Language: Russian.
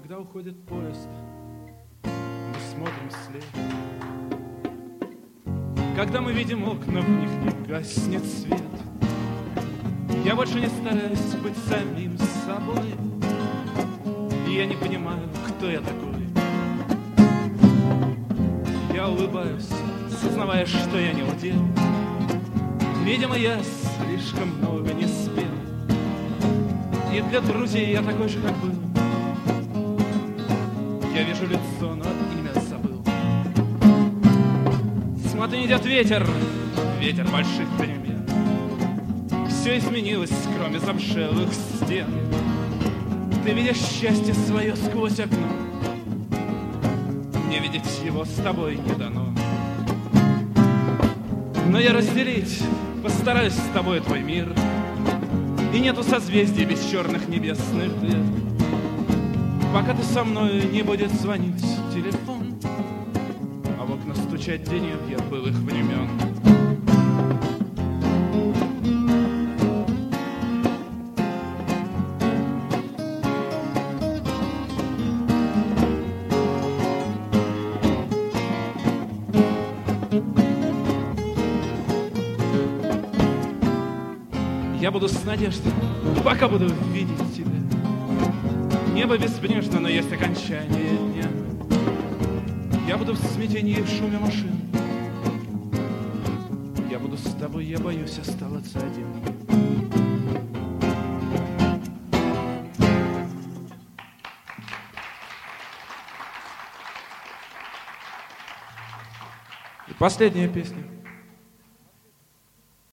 Когда уходит поезд, мы смотрим вслед. Когда мы видим окна, в них не гаснет свет. Я больше не стараюсь быть самим собой, и я не понимаю, кто я такой. Я улыбаюсь, сознавая, что я не удел. Видимо, я слишком много не спел. И для друзей я такой же, как был. Я вижу лицо, но имя забыл. Смотри, идет ветер, ветер больших перемен. Все изменилось, кроме замшелых стен. Ты видишь счастье свое сквозь окно. Мне видеть его с тобой не дано. Но я разделить постараюсь с тобой твой мир. И нету созвездий без черных небесных дыр. Пока ты со мной, не будет звонить телефон, а в окна стучать деревья былых времен. Я буду с надеждой, пока буду видеть тебя. Небо безбрежно, но есть окончание дня. Я буду в смятении и в шуме машин. Я буду с тобой, я боюсь оставаться один. И последняя песня.